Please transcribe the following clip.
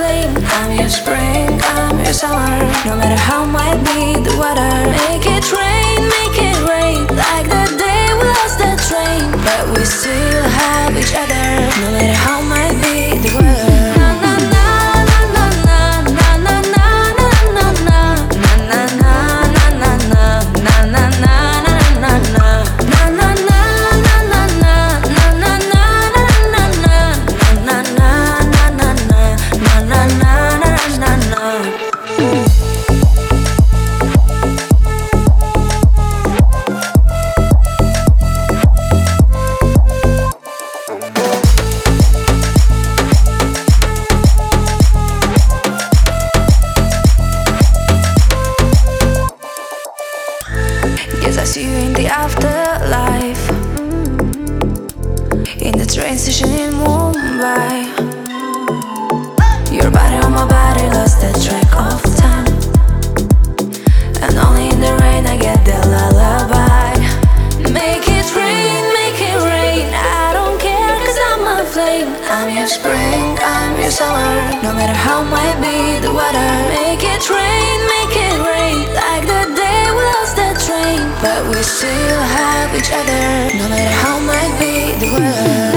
flame. I'm your spring, I'm your summer. No matter how might be the weather, make it rain, like the day we lost that train. But we still have each other, no matter how might be the weather. Yes, I see you in the afterlife, in the train station in Mumbai. Your body on my body, lost the track of time. And only in the rain I get the lullaby. Make it rain, I don't care, cause I'm a flame. I'm your spring, I'm your summer. No matter how might be the weather, make it rain, like the day we lost that train. But we still have each other, no matter how might be the weather.